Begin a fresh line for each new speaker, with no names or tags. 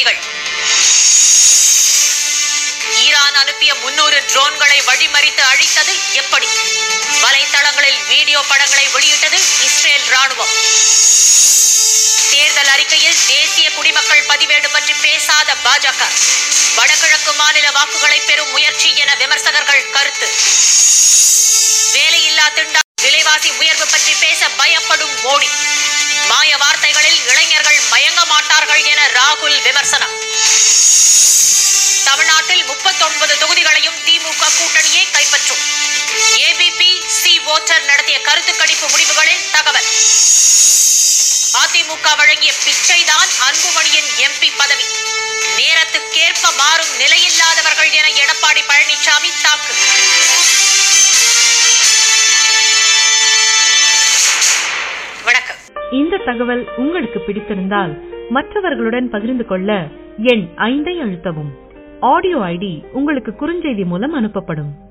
செய்திகள். ஈரான் அனுப்பிய 300 ட்ரோன்களை வழிமறித்து அழித்தது எப்படி? வலைத்தளங்களில் வீடியோ படங்களை வெளியிட்டது இஸ்ரேல் ராணுவம். தேர்தல் அறிக்கையில் தேசிய குடிமக்கள் பதிவேடு பற்றி பேசாத பாஜக. வடகிழக்கு மாநில வாக்குகளை பெறும் முயற்சி என விமர்சகர்கள் கருத்து. வேலையில்லா திண்டாட்டம், விலைவாசி உயர்வு பற்றி பேச பயப்படும் மோடி. மாய வார்த்தைகளில் இளைஞர்கள் மயங்க மாட்டார்கள் என ராகுல் விமர்சனம். தமிழ்நாட்டில் 39 தொகுதிகளையும் திமுக கூட்டணியே கைப்பற்றும். ஏபிபி சி ஓட்டர் நடத்திய கருத்து கணிப்பு முடிவுகளில் தகவல். அதிமுக வழங்கிய பிச்சைதான் அன்புமணியின் எம்பி பதவி. நேரத்துக்கேற்ப மாறும் நிலையில்லாதவர்கள் என எடப்பாடி பழனிசாமி தாக்கு. வணக்கம்.
இந்த தகவல் உங்களுக்கு பிடித்திருந்தால் மற்றவர்களுடன் பகிர்ந்து கொள்ள எண் 5 அழுத்தவும். ஆடியோ ஐடி உங்களுக்கு குறுஞ்செய்தி மூலம் அனுப்பப்படும்.